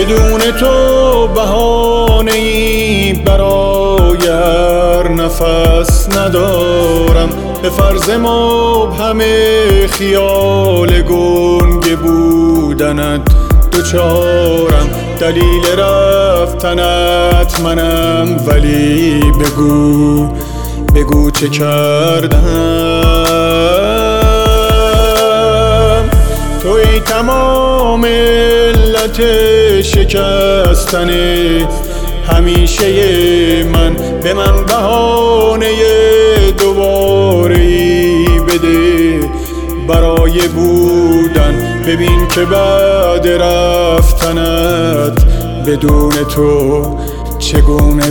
بدون تو بهانه‌ای برای هر نفس ندارم. به فرض مبهم خیال گنگ بودنت دوچارم. دلیل رفتنت منم، ولی بگو چه کردم. توی تمام علت شکستن همیشه من. به من بهانه دوباره‌ای بده برای بودن. ببین که بعد رفتنت بدون تو چگونه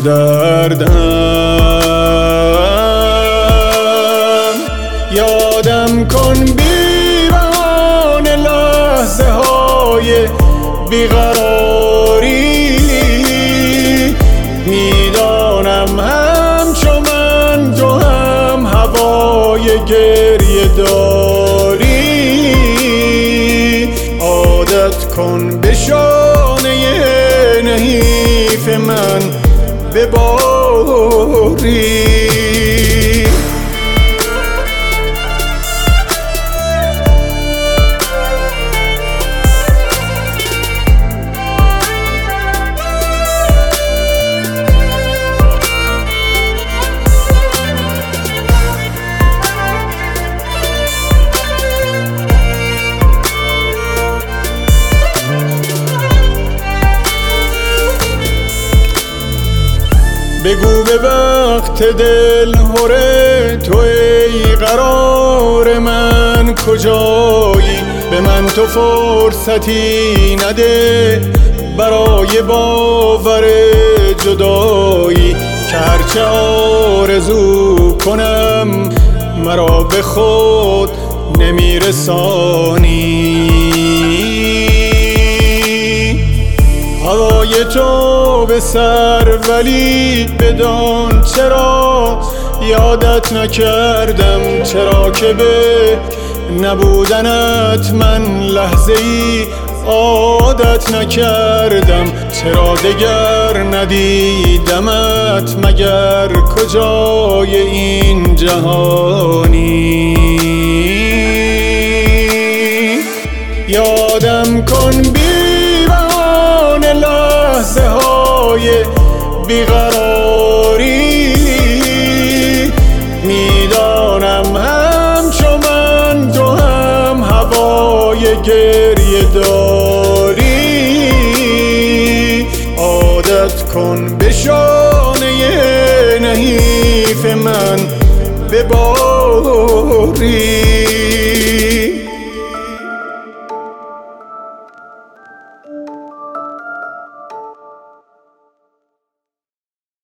دردم. یادم کن بی بهانه لحظه های بیقراری. میدانم همچو من تو هم هوای گریه داری. عادت کن به شانه نحیف من بباری. بگو به وقت دل هره تو ای قرار من کجایی. به من تو فرصتی نده برای باور جدایی. که هرچه آرزو کنم مرا به خود نمیرسانی. هوای تو به سر ولی بدان چرا یادت نکردم. چرا که به نبودنت من لحظه ای عادت نکردم. چرا دگر ندیدمت مگر کجای این جهانی. یادم کن لحظه های بیقراری. میدانم همچو من تو هم هوای گریه داری. عادت کن به شانه نحیف من بباری.